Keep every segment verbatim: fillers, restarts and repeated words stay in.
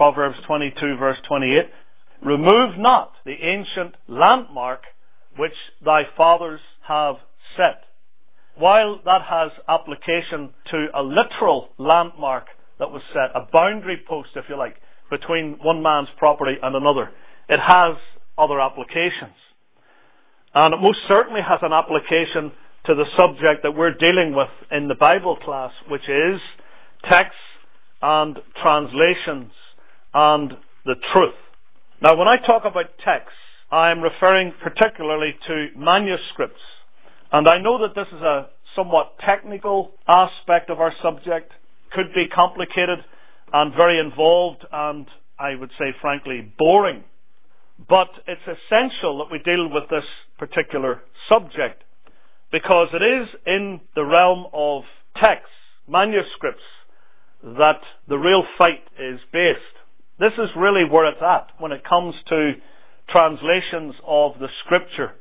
Proverbs twenty-two, verse twenty-eight. Remove not the ancient landmark which thy fathers have set. While that has application to a literal landmark that was set, a boundary post, if you like, between one man's property and another, it has other applications. And it most certainly has an application to the subject that we're dealing with in the Bible class, which is texts and translations and the truth. Now, when I talk about texts, I am referring particularly to manuscripts. And I know that this is a somewhat technical aspect of our subject, could be complicated and very involved and, I would say frankly, boring. But it's essential that we deal with this particular subject, because it is in the realm of texts, manuscripts, that the real fight is based. This is really where it's at when it comes to translations of the Scripture.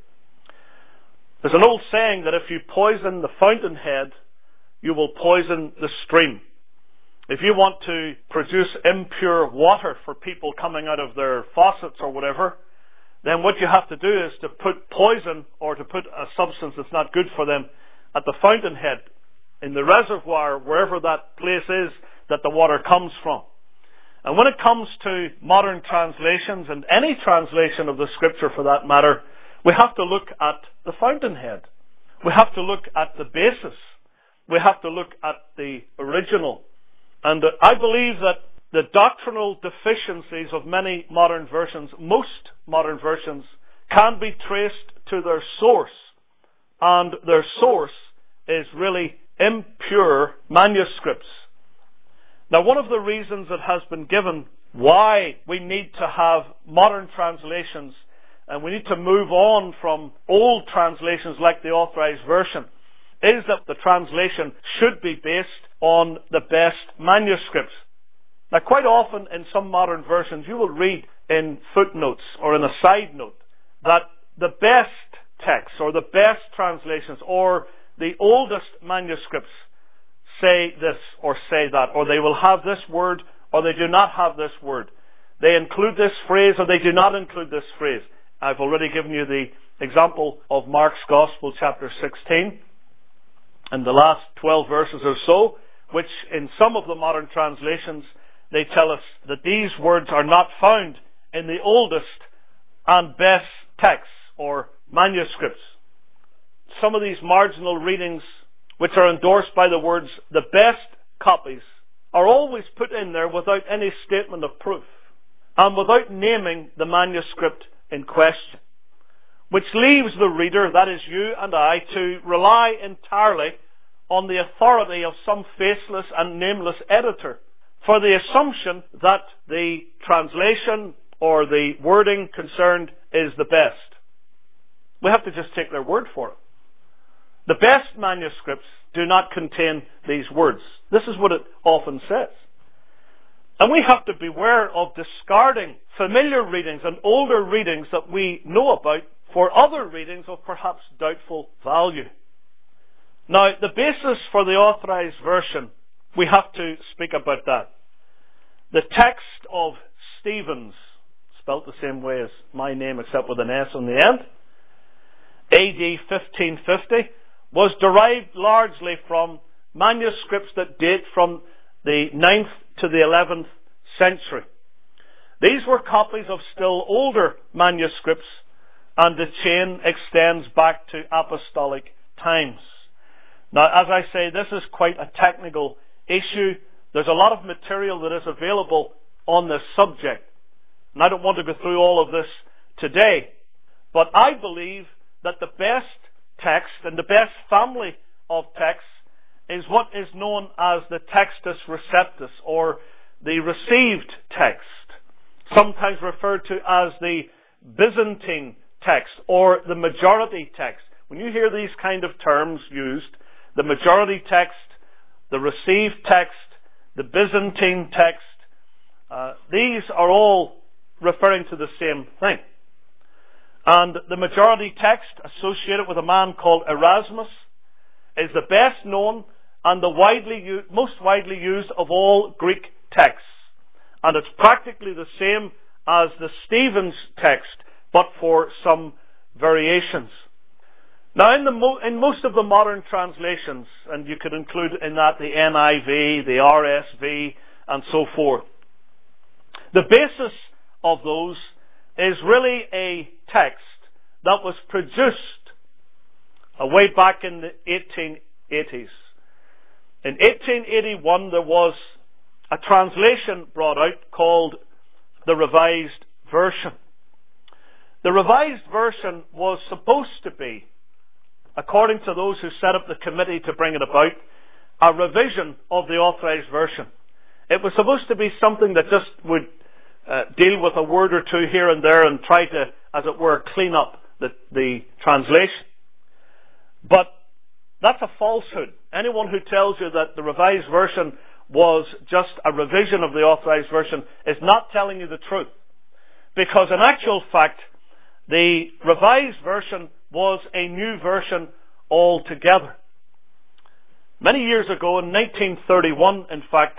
There's an old saying that if you poison the fountainhead, you will poison the stream. If you want to produce impure water for people coming out of their faucets or whatever, then what you have to do is to put poison or to put a substance that's not good for them at the fountainhead, in the reservoir, wherever that place is that the water comes from. And when it comes to modern translations, and any translation of the Scripture for that matter, we have to look at the fountainhead. We have to look at the basis. We have to look at the original. And I believe that the doctrinal deficiencies of many modern versions, most modern versions, can be traced to their source. And their source is really impure manuscripts. Now, one of the reasons that has been given why we need to have modern translations and we need to move on from old translations like the Authorized Version is that the translation should be based on the best manuscripts. Now, quite often in some modern versions, you will read in footnotes or in a side note that the best texts or the best translations or the oldest manuscripts say this or say that, or they will have this word or they do not have this word. They include this phrase or they do not include this phrase. I've already given you the example of Mark's Gospel, chapter sixteen, and the last twelve verses or so, which in some of the modern translations, they tell us that these words are not found in the oldest and best texts or manuscripts. Some of these marginal readings, which are endorsed by the words, the best copies, are always put in there without any statement of proof and without naming the manuscript in question, which leaves the reader, that is you and I, to rely entirely on the authority of some faceless and nameless editor for the assumption that the translation or the wording concerned is the best. We have to just take their word for it. The best manuscripts do not contain these words. This is what it often says. And we have to beware of discarding familiar readings and older readings that we know about for other readings of perhaps doubtful value. Now, the basis for the Authorized Version, we have to speak about that. The text of Stevens, spelt the same way as my name except with an S on the end, A D fifteen fifty, was derived largely from manuscripts that date from the ninth to the eleventh century. These were copies of still older manuscripts, and the chain extends back to apostolic times. Now, as I say, this is quite a technical issue. There's a lot of material that is available on this subject, and I don't want to go through all of this today, but I believe that the best text and the best family of texts is what is known as the Textus Receptus, or the received text, sometimes referred to as the Byzantine text or the majority text. When you hear these kind of terms used, the majority text, the received text, the Byzantine text, uh, these are all referring to the same thing. And the majority text associated with a man called Erasmus is the best known and the widely u- most widely used of all Greek texts. and it's practically the same as the Stevens text, but for some variations. Now, in, the mo- in most of the modern translations, and you could include in that the N I V, the R S V, and so forth, the basis of those is really a text that was produced uh, way back in the eighteen eighties. In eighteen eighty-one, there was a translation brought out called the Revised Version. The Revised Version was supposed to be, according to those who set up the committee to bring it about, a revision of the Authorized Version. It was supposed to be something that just would uh, deal with a word or two here and there and try to, as it were, clean up the, the translation. But that's a falsehood. Anyone who tells you that the Revised Version was just a revision of the Authorized Version is not telling you the truth. Because in actual fact, the Revised Version was a new version altogether. Many years ago, in nineteen thirty-one, in fact,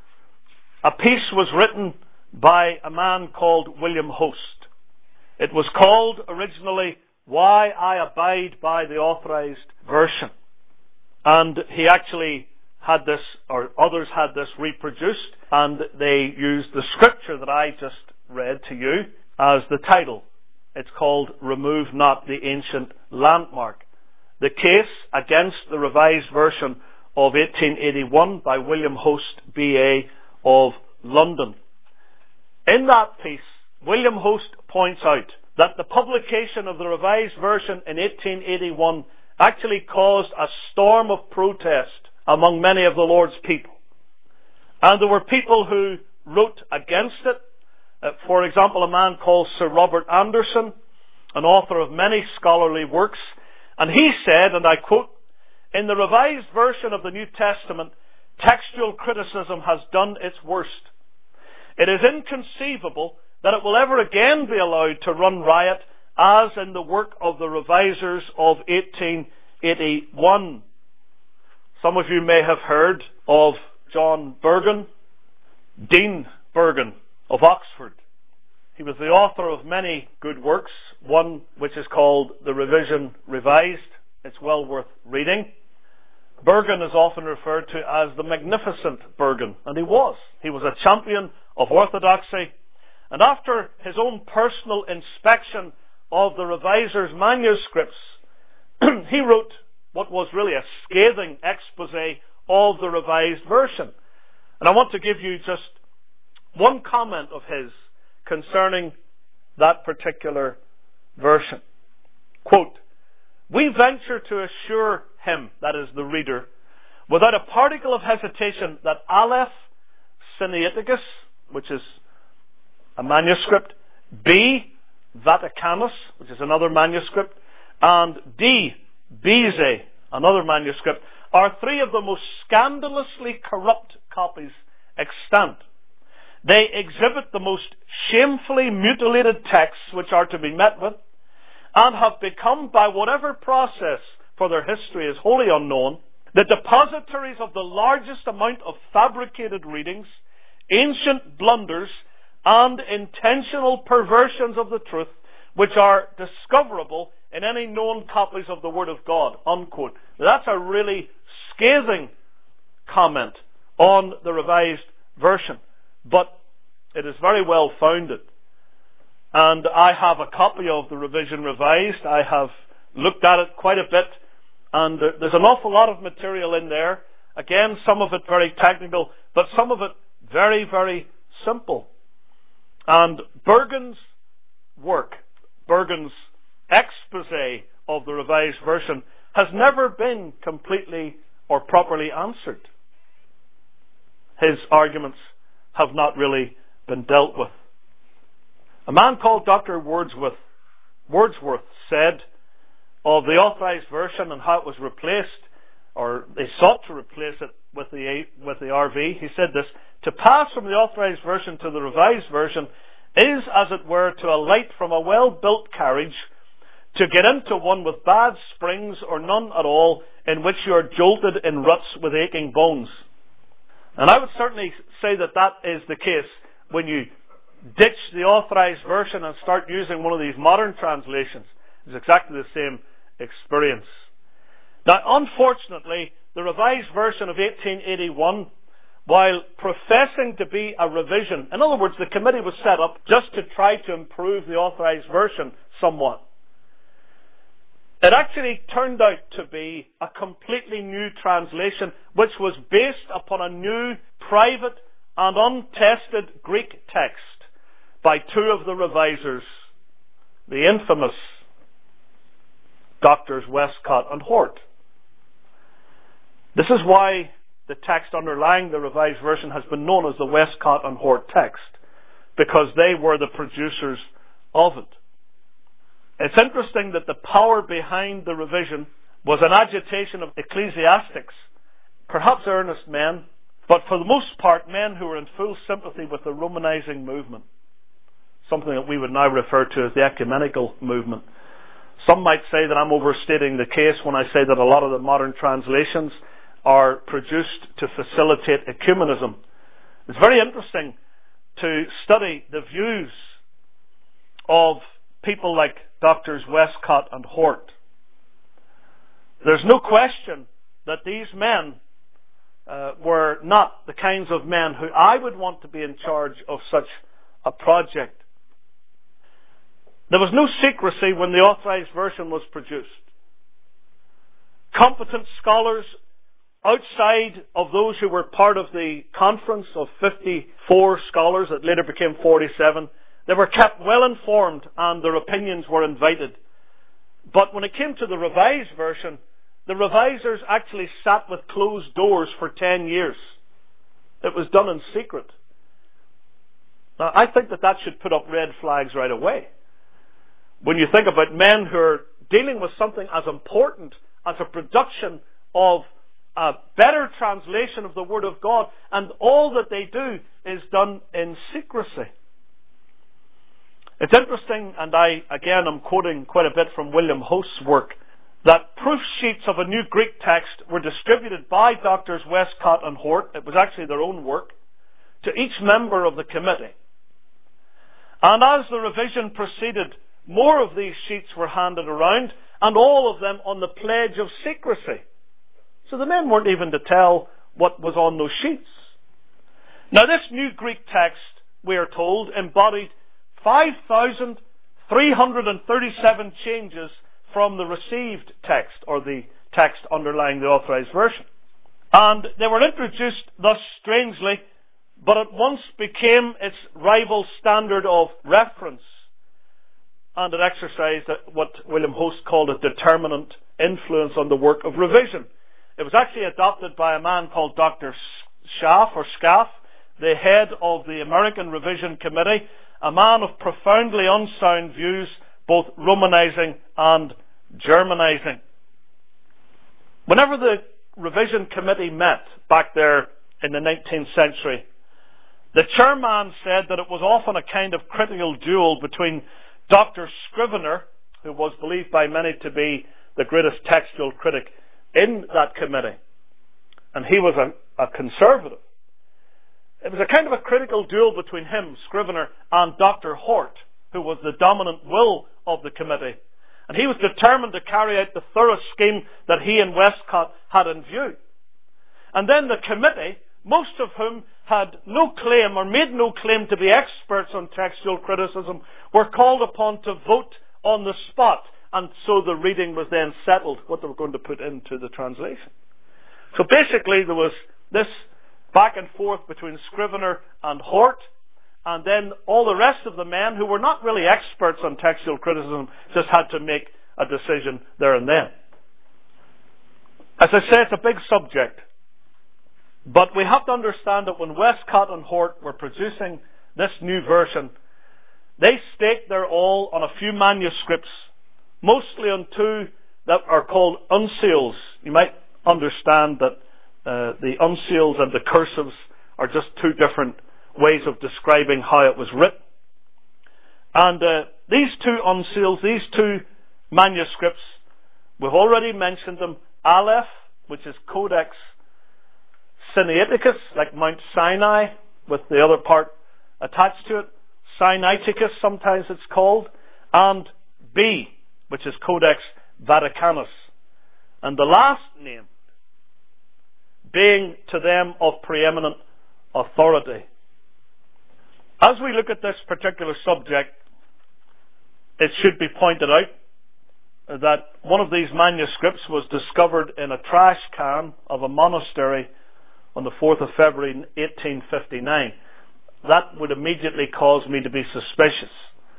a piece was written by a man called William Host. It was called originally, Why I Abide by the Authorized Version. And he actually had this, or others had this reproduced, and they used the scripture that I just read to you as the title. It's called Remove Not the Ancient Landmark. The case against the Revised Version of eighteen eighty-one by William Host, B A of London. In that piece, William Host points out that the publication of the Revised Version in eighteen eighty-one actually caused a storm of protest among many of the Lord's people. And there were people who wrote against it. Uh, for example, a man called Sir Robert Anderson, an author of many scholarly works, and he said, and I quote, "In the Revised Version of the New Testament, textual criticism has done its worst. It is inconceivable that it will ever again be allowed to run riot as in the work of the revisers of eighteen eighty-one. Some of you may have heard of John Burgon, Dean Burgon of Oxford. He was the author of many good works, one which is called The Revision Revised. It's well worth reading. Burgon is often referred to as the Magnificent Burgon, and he was. He was a champion of orthodoxy, and after his own personal inspection of the revisers' manuscripts, he wrote what was really a scathing expose of the Revised Version. And I want to give you just one comment of his concerning that particular version. Quote, "We venture to assure him," that is the reader, "without a particle of hesitation that Aleph Sinaiticus, which is a manuscript, B Vaticanus, which is another manuscript, and D Beze, another manuscript, are three of the most scandalously corrupt copies extant. They exhibit the most shamefully mutilated texts which are to be met with, and have become, by whatever process, for their history is wholly unknown, the depositories of the largest amount of fabricated readings, ancient blunders, and intentional perversions of the truth, which are discoverable in any known copies of the Word of God," unquote. That's a really scathing comment on the Revised Version, but it is very well founded. And I have a copy of the Revision Revised. I have looked at it quite a bit, and there's an awful lot of material in there. Again, some of it very technical, but some of it very, very simple. And Burgon's work, Burgon's expose of the Revised Version, has never been completely or properly answered. His arguments have not really been dealt with. A man called Doctor Wordsworth, Wordsworth said of the Authorized Version and how it was replaced, or they sought to replace it with the with the R V. He said this: "To pass from the Authorized Version to the Revised Version is, as it were, to alight from a well-built carriage, to get into one with bad springs or none at all, in which you are jolted in ruts with aching bones." And I would certainly say that that is the case when you ditch the Authorized Version and start using one of these modern translations. It's exactly the same experience. Now, unfortunately, the Revised Version of eighteen eighty-one, while professing to be a revision, in other words, the committee was set up just to try to improve the Authorized Version somewhat. It actually turned out to be a completely new translation, which was based upon a new, private, and untested Greek text by two of the revisers, the infamous Doctors Westcott and Hort. This is why the text underlying the Revised Version has been known as the Westcott and Hort text, because they were the producers of it. It's interesting that the power behind the revision was an agitation of ecclesiastics, perhaps earnest men, but for the most part men who were in full sympathy with the Romanizing movement, something that we would now refer to as the ecumenical movement. Some might say that I'm overstating the case when I say that a lot of the modern translations are produced to facilitate ecumenism. It's very interesting to study the views of people like Doctors Westcott and Hort. There's no question that these men uh, were not the kinds of men who I would want to be in charge of such a project. There was no secrecy when the Authorized Version was produced. Competent scholars outside of those who were part of the conference of fifty-four scholars that later became forty-seven, they were kept well informed and their opinions were invited. But when it came to the Revised Version, the revisers actually sat with closed doors for ten years. It was done in secret. Now, I think that that should put up red flags right away. When you think about men who are dealing with something as important as a production of a better translation of the Word of God, and all that they do is done in secrecy. It's interesting, and I, again, am quoting quite a bit from William Host's work, that proof sheets of a new Greek text were distributed by Doctors Westcott and Hort. It was actually their own work, to each member of the committee. And as the revision proceeded, more of these sheets were handed around, and all of them on the pledge of secrecy. So the men weren't even to tell what was on those sheets. Now, this new Greek text, we are told, embodied five thousand three hundred thirty-seven changes from the received text, or the text underlying the Authorized Version. And they were introduced thus strangely, but at once became its rival standard of reference. And it exercised what William Host called a determinant influence on the work of revision. It was actually adopted by a man called Doctor Schaff, or Scaff, the head of the American Revision Committee, a man of profoundly unsound views, both Romanizing and Germanizing. Whenever the Revision Committee met back there in the nineteenth century, the chairman said that it was often a kind of critical duel between Doctor Scrivener, who was believed by many to be the greatest textual critic in that committee, and he was a, a conservative. It was a kind of a critical duel between him, Scrivener, and Doctor Hort, who was the dominant will of the committee. And he was determined to carry out the thorough scheme that he and Westcott had in view. And then the committee, most of whom had no claim or made no claim to be experts on textual criticism, were called upon to vote on the spot. And so the reading was then settled, what they were going to put into the translation. So basically there was this back and forth between Scrivener and Hort, and then all the rest of the men who were not really experts on textual criticism just had to make a decision there and then. As I say, it's a big subject, but we have to understand that when Westcott and Hort were producing this new version, they staked their all on a few manuscripts, mostly on two that are called uncials. You might understand that uh, the uncials and the cursives are just two different ways of describing how it was written. And uh, these two uncials, these two manuscripts, we've already mentioned them. Aleph, which is Codex Sinaiticus, like Mount Sinai, with the other part attached to it, Sinaiticus sometimes it's called, and B, which is Codex Vaticanus. And the last name being to them of preeminent authority. As we look at this particular subject, it should be pointed out that one of these manuscripts was discovered in a trash can of a monastery on the fourth of February eighteen fifty-nine. That would immediately cause me to be suspicious.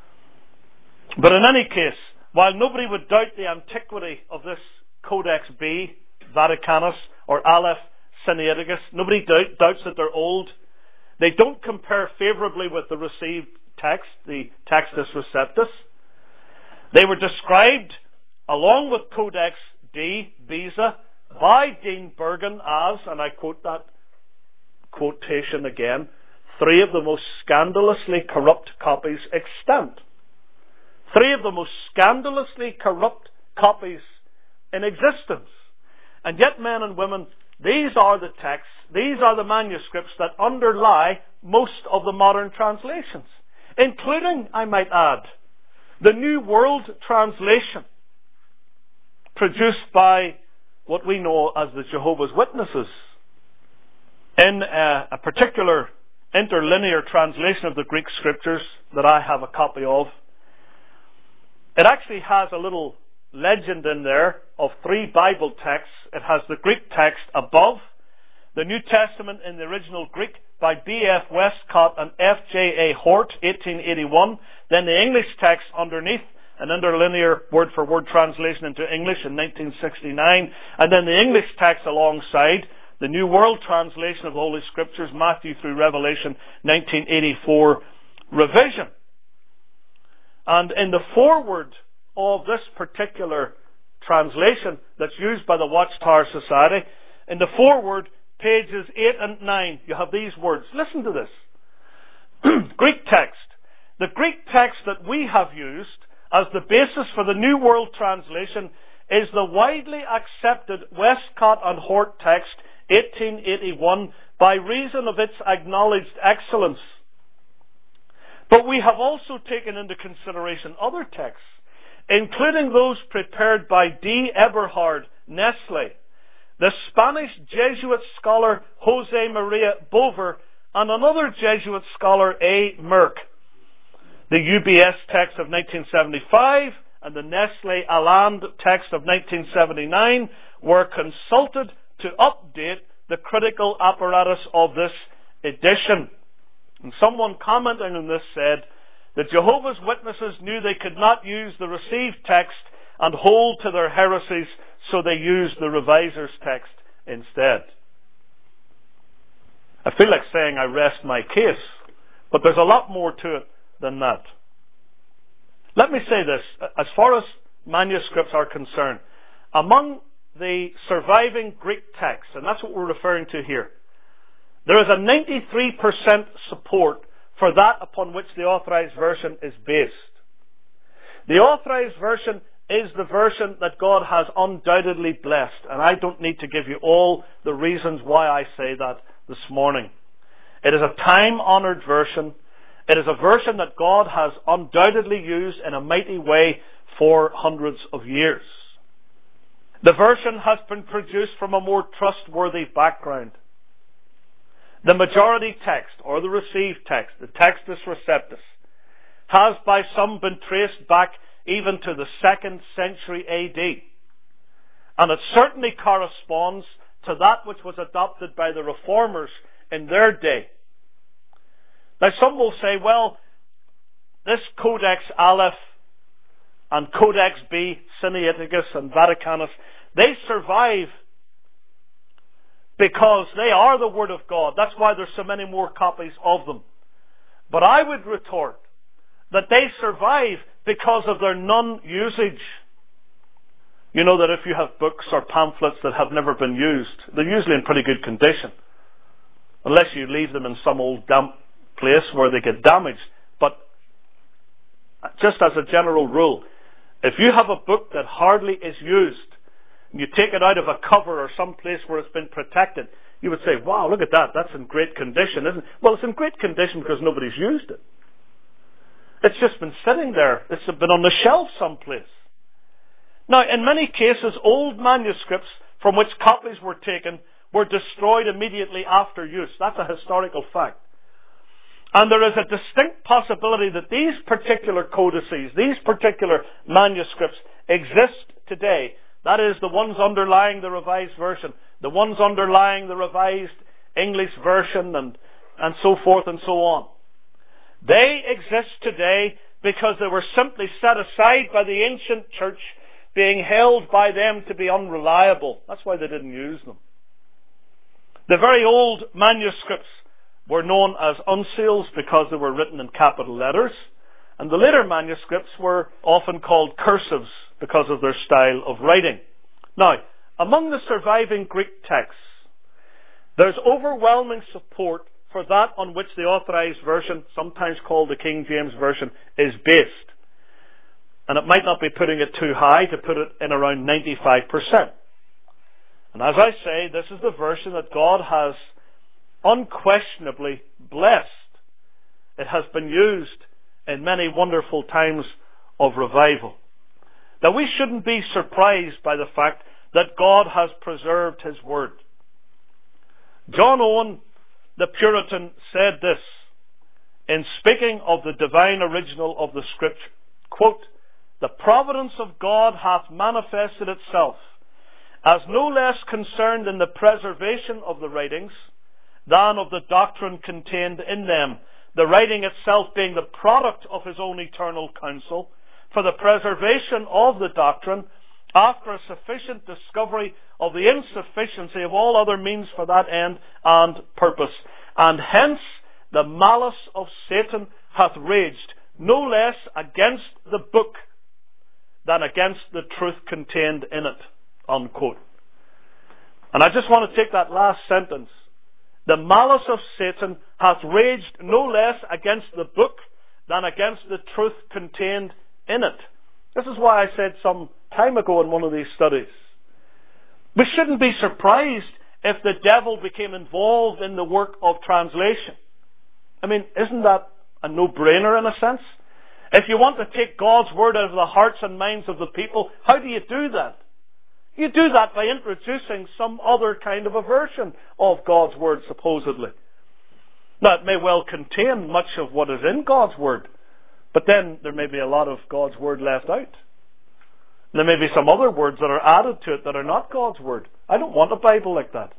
But in any case, while nobody would doubt the antiquity of this Codex B, Vaticanus, or Aleph Sinaiticus, nobody doubt, doubts that they're old. They don't compare favourably with the received text, the Textus Receptus. They were described, along with Codex D, Beza, by Dean Bergen as, and I quote that quotation again, three of the most scandalously corrupt copies extant. Three of the most scandalously corrupt copies in existence. And yet, men and women, these are the texts, these are the manuscripts that underlie most of the modern translations, including, I might add, the New World Translation, produced by what we know as the Jehovah's Witnesses. In a, a particular interlinear translation of the Greek Scriptures that I have a copy of, it actually has a little legend in there of three Bible texts. It has the Greek text above, the New Testament in the original Greek by B F Westcott and F J A Hort, eighteen eighty-one, then the English text underneath, an interlinear word-for-word translation into English in nineteen sixty-nine, and then the English text alongside, the New World Translation of the Holy Scriptures, Matthew through Revelation, nineteen eighty-four revision. And in the foreword of this particular translation that's used by the Watchtower Society, in the foreword, pages eight and nine, you have these words. Listen to this. Greek text. The Greek text that we have used as the basis for the New World Translation is the widely accepted Westcott and Hort text, eighteen eighty-one, by reason of its acknowledged excellence. But we have also taken into consideration other texts, including those prepared by D. Eberhard Nestle, the Spanish Jesuit scholar Jose Maria Bover, and another Jesuit scholar A. Merck. The U B S text of nineteen seventy-five and the Nestle Aland text of nineteen seventy-nine were consulted to update the critical apparatus of this edition. And someone commenting on this said, the Jehovah's Witnesses knew they could not use the received text and hold to their heresies, so they used the reviser's text instead. I feel like saying I rest my case, but there's a lot more to it than that. Let me say this, as far as manuscripts are concerned, among the surviving Greek texts, and that's what we're referring to here, there is a ninety-three percent support for that upon which the Authorized Version is based. The Authorized Version is the version that God has undoubtedly blessed, and I don't need to give you all the reasons why I say that this morning. It is a time-honored version. It is a version that God has undoubtedly used in a mighty way for hundreds of years. The version has been produced from a more trustworthy background. The majority text, or the received text, the Textus Receptus, has by some been traced back even to the second century A D. And it certainly corresponds to that which was adopted by the Reformers in their day. Now some will say, well, this Codex Aleph and Codex B, Sinaiticus and Vaticanus, they survive because they are the Word of God. That's why there's so many more copies of them. But I would retort that they survive because of their non-usage. You know that if you have books or pamphlets that have never been used, they're usually in pretty good condition. Unless you leave them in some old damp place where they get damaged. But just as a general rule, if you have a book that hardly is used, and you take it out of a cover or some place where it's been protected, you would say, wow, look at that. That's in great condition, isn't it? Well, it's in great condition because nobody's used it. It's just been sitting there. It's been on the shelf someplace. Now, in many cases, old manuscripts from which copies were taken were destroyed immediately after use. That's a historical fact. And there is a distinct possibility that these particular codices, these particular manuscripts exist today. That is, the ones underlying the Revised Version, the ones underlying the Revised English Version, and, and so forth and so on. They exist today because they were simply set aside by the ancient church, being held by them to be unreliable. That's why they didn't use them. The very old manuscripts were known as uncials because they were written in capital letters, and the later manuscripts were often called cursives because of their style of writing. Now, among the surviving Greek texts, there's overwhelming support for that on which the Authorized Version, sometimes called the King James Version, is based. And it might not be putting it too high to put it in around ninety-five percent. And as I say, this is the version that God has unquestionably blessed. It has been used in many wonderful times of revival. Now, we shouldn't be surprised by the fact that God has preserved His Word. John Owen, the Puritan, said this in speaking of the divine original of the Scripture, quote, "The providence of God hath manifested itself as no less concerned in the preservation of the writings than of the doctrine contained in them, the writing itself being the product of His own eternal counsel, for the preservation of the doctrine, after a sufficient discovery of the insufficiency of all other means for that end and purpose. And hence the malice of Satan hath raged no less against the book than against the truth contained in it." Unquote. And I just want to take that last sentence. The malice of Satan hath raged no less against the book than against the truth contained in it. This is why I said some time ago in one of these studies, we shouldn't be surprised if the devil became involved in the work of translation. I mean, isn't that a no-brainer in a sense? If you want to take God's Word out of the hearts and minds of the people, how do you do that? You do that by introducing some other kind of a version of God's Word, supposedly. Now, it may well contain much of what is in God's Word, but then there may be a lot of God's Word left out. There may be some other words that are added to it that are not God's Word. I don't want a Bible like that.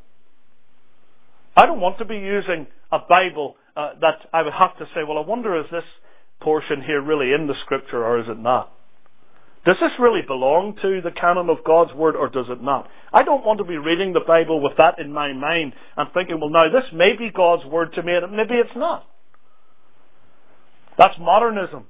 I don't want to be using a Bible uh, that I would have to say, well, I wonder, is this portion here really in the Scripture or is it not? Does this really belong to the canon of God's Word or does it not? I don't want to be reading the Bible with that in my mind and thinking, well, now this may be God's Word to me and maybe it's not. That's modernism.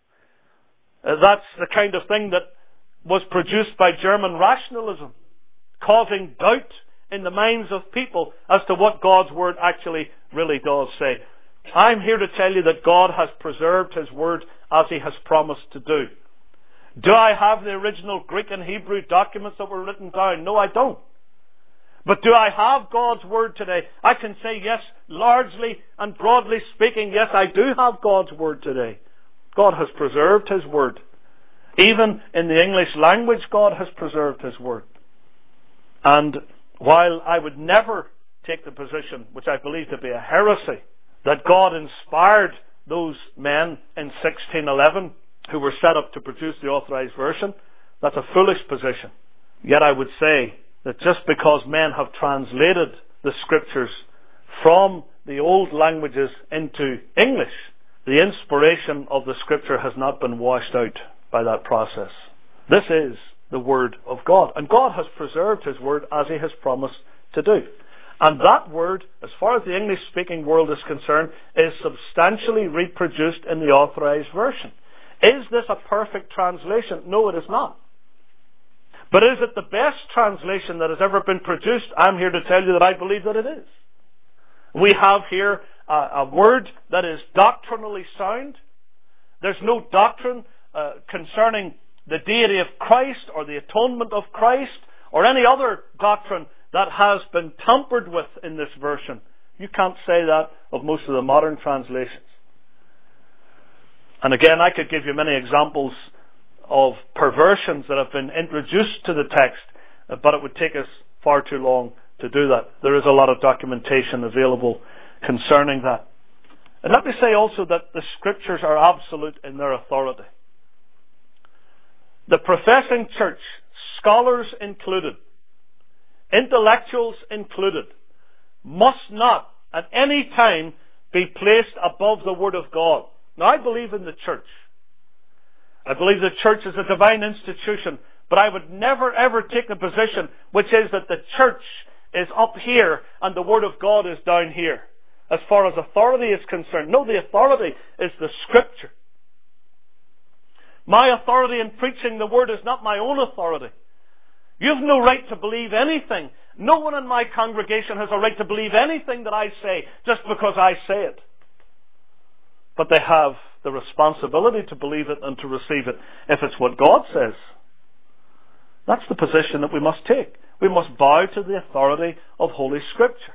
Uh, that's the kind of thing that was produced by German rationalism, causing doubt in the minds of people as to what God's Word actually really does say. I'm here to tell you that God has preserved His Word as He has promised to do. Do I have the original Greek and Hebrew documents that were written down? No, I don't. But do I have God's Word today? I can say yes, largely and broadly speaking, yes, I do have God's Word today. God has preserved His Word. Even in the English language, God has preserved His Word. And while I would never take the position, which I believe to be a heresy, that God inspired those men in sixteen eleven who were set up to produce the Authorized Version, that's a foolish position. Yet I would say that just because men have translated the Scriptures from the old languages into English, the inspiration of the Scripture has not been washed out by that process. This is the Word of God. And God has preserved His Word as He has promised to do. And that Word, as far as the English-speaking world is concerned, is substantially reproduced in the Authorized Version. Is this a perfect translation? No, it is not. But is it the best translation that has ever been produced? I'm here to tell you that I believe that it is. We have here a, a word that is doctrinally sound. There's no doctrine uh, concerning the deity of Christ or the atonement of Christ or any other doctrine that has been tampered with in this version. You can't say that of most of the modern translations. And again, I could give you many examples of perversions that have been introduced to the text, but it would take us far too long to do that. There is a lot of documentation available concerning that. And let me say also that the Scriptures are absolute in their authority. The professing church, scholars included, intellectuals included, must not at any time be placed above the Word of God. Now, I believe in the church. I believe the church is a divine institution, but I would never ever take the position which is that the church is up here and the Word of God is down here, as far as authority is concerned. No, the authority is the Scripture. My authority in preaching the Word is not my own authority. You have no right to believe anything. No one in my congregation has a right to believe anything that I say just because I say it. But they have the responsibility to believe it and to receive it if it's what God says. That's the position that we must take. We must bow to the authority of Holy Scripture.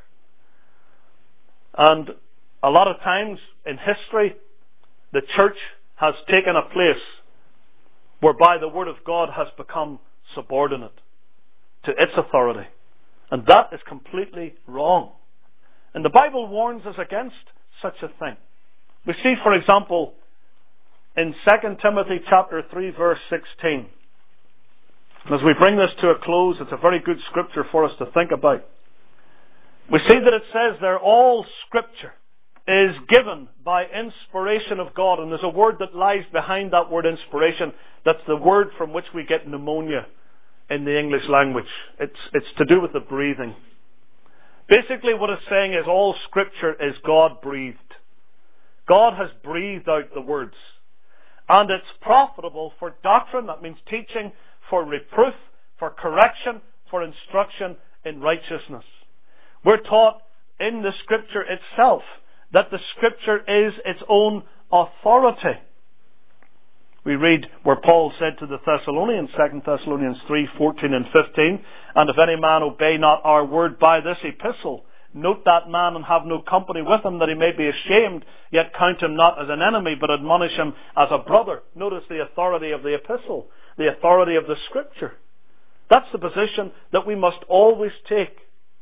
And a lot of times in history, the church has taken a place whereby the Word of God has become subordinate to its authority. And that is completely wrong. And the Bible warns us against such a thing. We see, for example, in Second Timothy chapter three, verse sixteen. And as we bring this to a close, it's a very good scripture for us to think about. We see that it says there, all Scripture is given by inspiration of God. And there's a word that lies behind that word inspiration. That's the word from which we get pneumonia in the English language. It's, it's to do with the breathing. Basically what it's saying is all Scripture is God-breathed. God has breathed out the words. And it's profitable for doctrine, that means teaching, for reproof, for correction, for instruction in righteousness. We're taught in the Scripture itself that the Scripture is its own authority. We read where Paul said to the Thessalonians, Second Thessalonians three, fourteen and fifteen, and if any man obey not our word by this epistle, note that man and have no company with him, that he may be ashamed, yet count him not as an enemy, but admonish him as a brother. Notice the authority of the epistle, the authority of the Scripture. That's the position that we must always take.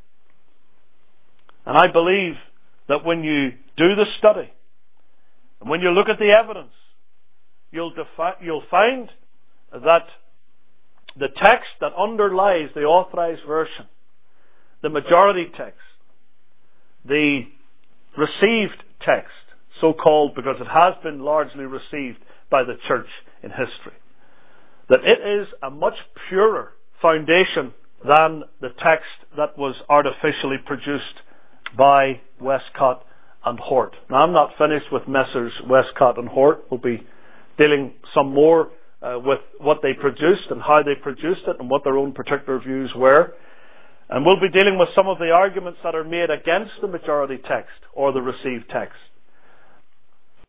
And I believe that when you do the study, and when you look at the evidence, you'll, defi- you'll find that the text that underlies the authorized version, the majority text, the received text, so called because it has been largely received by the church in history, that it is a much purer foundation than the text that was artificially produced by Westcott and Hort. Now, I'm not finished with Messrs. Westcott and Hort. We'll be dealing some more uh, with what they produced and how they produced it and what their own particular views were. And we'll be dealing with some of the arguments that are made against the majority text or the received text.